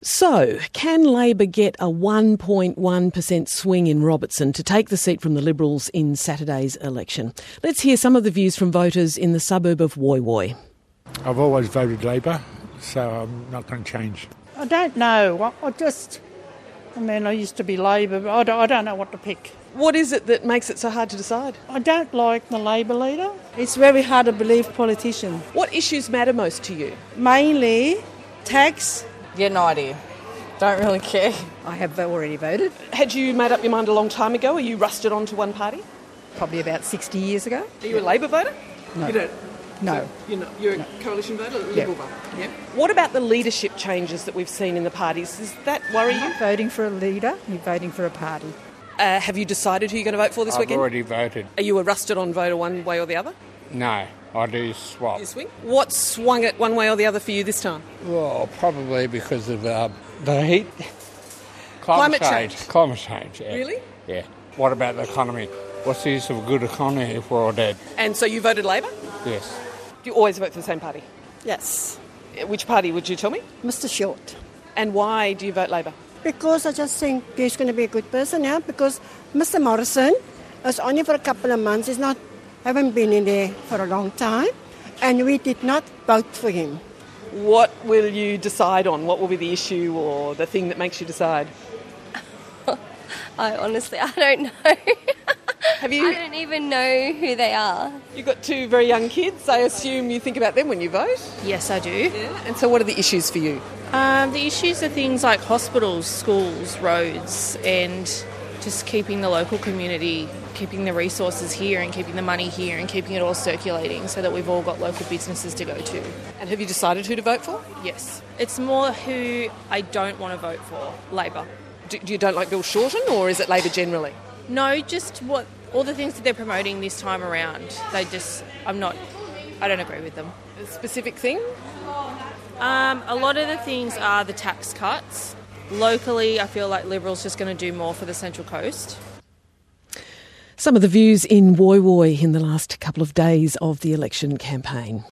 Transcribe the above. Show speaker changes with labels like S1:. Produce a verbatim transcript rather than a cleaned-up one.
S1: So, can Labor get a one point one percent swing in Robertson to take the seat from the Liberals in Saturday's election? Let's hear some of the views from voters in the suburb of Woy Woy.
S2: I've always voted Labor, so I'm not going to change.
S3: I don't know. I, I just, I mean, I used to be Labor, but I don't, I don't know what to pick.
S1: What is it that makes it so hard to decide?
S3: I don't like the Labor leader.
S4: It's very hard to believe politicians.
S1: What issues matter most to you?
S4: Mainly tax.
S5: Yeah, no idea. Don't really care.
S6: I have already voted.
S1: Had you made up your mind a long time ago? Are you rusted onto one party?
S6: Probably about sixty years ago.
S1: Are you a Labor voter?
S6: No.
S1: You don't?
S6: No.
S1: So you're not, you're
S6: no.
S1: a coalition voter, a Liberal
S6: Yeah.
S1: voter? Yeah. What about the leadership changes that we've seen in the parties? Does that worry
S6: You're
S1: you?
S6: not voting for a leader, you're voting for a party.
S1: Uh, have you decided who you're going to vote for this
S2: I've
S1: weekend?
S2: already voted.
S1: Are you a rusted on voter one way or the other?
S2: No, I do swap.
S1: You swing? What swung it one way or the other for you this time?
S2: Well, probably because of uh, the heat.
S1: Climate change.
S2: Climate change, yeah.
S1: Really?
S2: Yeah. What about the economy? What's the use of a good economy if we're all dead?
S1: And so you voted Labor?
S2: Yes.
S1: Do you always vote for the same party?
S4: Yes,
S1: Which party would you tell me?
S4: Mister Short.
S1: And why do you vote Labor?
S4: Because I just think he's going to be a good person now. Because Mister Morrison is only for a couple of months. He's not, haven't been in there for a long time, and we did not vote for him.
S1: What will you decide on? What will be the issue or the thing that makes you decide?
S7: I honestly, I don't know.
S1: Have you?
S7: I don't even know who they are.
S1: You've got two very young kids. I assume you think about them when you vote.
S8: Yes, I do.
S1: Yeah. And so what are the issues for you?
S8: Um, the issues are things like hospitals, schools, roads, and just keeping the local community, keeping the resources here and keeping the money here and keeping it all circulating so that we've all got local businesses to go to.
S1: And have you decided who to vote for?
S8: Yes. It's more who I don't want to vote for, Labor.
S1: Do you don't like Bill Shorten, or is it Labor generally?
S8: No, just what all the things that they're promoting this time around. They just, I'm not, I don't agree with them.
S1: A specific thing?
S8: Um, a lot of the things are the tax cuts. Locally, I feel like Liberals just going to do more for the Central Coast.
S1: Some of the views in Woy Woy in the last couple of days of the election campaign.